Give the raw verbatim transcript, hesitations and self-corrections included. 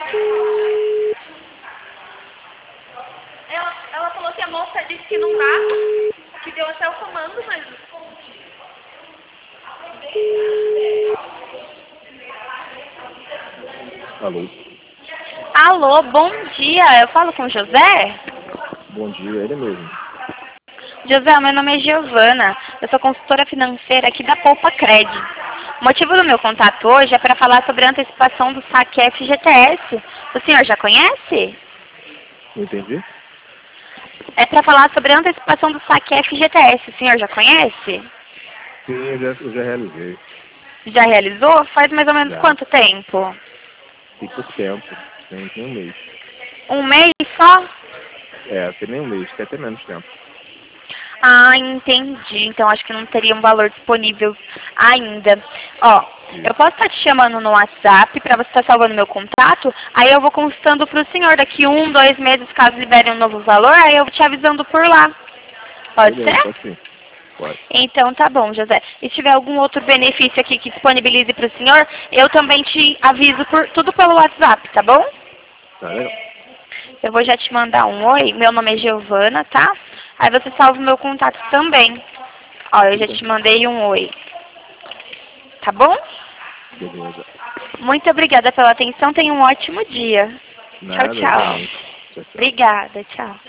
Ela, ela falou que a moça disse que não dá, que deu até o comando, mas... Alô? Alô, bom dia. Eu falo com o José? Bom dia, ele mesmo. José, meu nome é Giovana. Eu sou consultora financeira aqui da Poupa Cred. O motivo do meu contato hoje é para falar sobre a antecipação do saque F G T S. O senhor já conhece? Não entendi? É para falar sobre a antecipação do saque F G T S. O senhor já conhece? Sim, eu já, eu já realizei. Já realizou? Faz mais ou menos Já. quanto tempo? Tem pouco tempo. Tem, tem um mês. Um mês só? É, tem nem um mês, tem até menos tempo. Ah, entendi. Então acho que não teria um valor disponível ainda. Ó, eu posso estar te chamando no WhatsApp para você estar salvando meu contato, aí eu vou consultando para o senhor daqui um, dois meses, caso libere um novo valor, aí eu vou te avisando por lá. Pode Beleza, ser? pode sim. Pode. Então tá bom, José. E se tiver algum outro benefício aqui que disponibilize para o senhor, eu também te aviso por tudo pelo WhatsApp, tá bom? Tá legal. Eu vou já te mandar um oi. Meu nome é Giovana, tá? Aí você salva o meu contato também. Ó, eu já te mandei um oi. Tá bom? Beleza. Muito obrigada pela atenção. Tenha um ótimo dia. Nada, Tchau, tchau. igualmente. Tchau, tchau. Obrigada, tchau.